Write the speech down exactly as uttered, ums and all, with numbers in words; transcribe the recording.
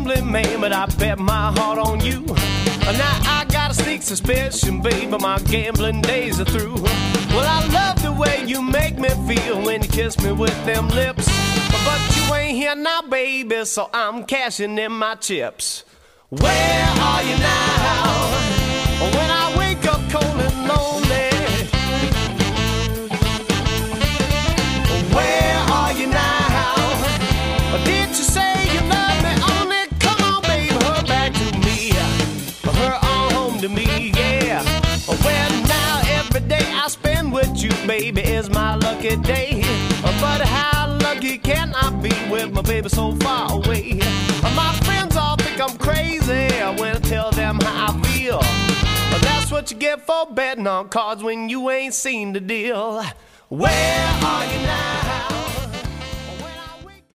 gambling man, but I bet my heart on you. Now I got a sneak suspicion, baby, my gambling days are through. Well, I love the way you make me feel when you kiss me with them lips. But you ain't here now, baby, so I'm cashing in my chips. Where are you now? When I wake up cold and lonely, where are you now? Did you say you love me only? Come on, baby, her back to me, her on home to me, yeah. Well, now every day I spend with you, baby, is my lucky day. But how lucky can I be with my baby so far away? My friends all think I'm crazy when I tell them how I feel. But that's what you get for betting on cards when you ain't seen the deal. Where are you now?